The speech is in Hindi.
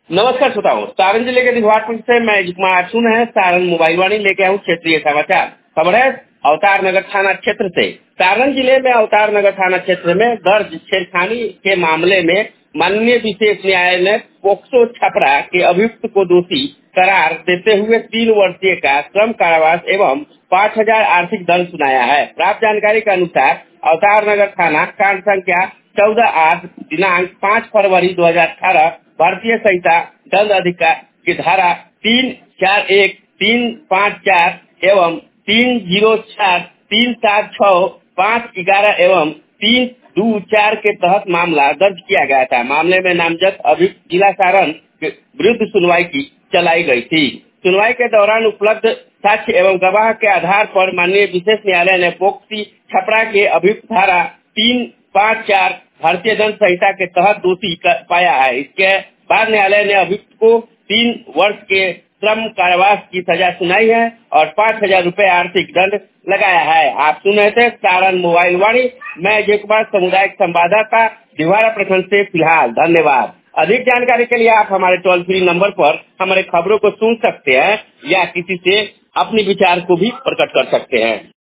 नमस्कार श्रोताओं, सारण जिले के दिघवाटपुर से मैं कुमार सुन है सारण मोबाइल वाणी लेके आऊँ क्षेत्रीय समाचार। खबर है अवतार नगर थाना क्षेत्र से। सारण जिले में अवतार नगर थाना क्षेत्र में दर्ज छेड़खानी के मामले में माननीय विशेष न्यायालय ने पोक्सो छपरा के अभियुक्त को दोषी करार देते हुए 3 वर्षीय का श्रम कारावास एवं 5,000 आर्थिक दंड सुनाया है। प्राप्त जानकारी के अनुसार अवतार नगर थाना कांड संख्या 14/8 दिनांक 5 फरवरी 2018 भारतीय संहिता दंड अधिकार की धारा 341, 354 एवं 304, 376, 511 एवं 324 के तहत मामला दर्ज किया गया था। मामले में नामजद अभियुक्त जिला सारण के विरुद्ध सुनवाई की चलाई गई थी। सुनवाई के दौरान उपलब्ध साक्ष्य एवं गवाह के आधार पर माननीय विशेष न्यायालय ने पोक्सी छपरा के अभियुक्त धारा 354 भारतीय दंड संहिता के तहत दोषी पाया है। इसके बाद न्यायालय ने अभियुक्त को 3 वर्ष के श्रम कारावास की सजा सुनाई है और 5,000 रुपए आर्थिक दंड लगाया है। आप सुन रहे थे सारण मोबाइल वाणी। मैं जय कुमार, सामुदायिक संवाददाता, दिवारा प्रखंड से। फिलहाल धन्यवाद। अधिक जानकारी के लिए आप हमारे टोल फ्री नंबर पर हमारे खबरों को सुन सकते हैं या किसी से अपने विचार को भी प्रकट कर सकते हैं।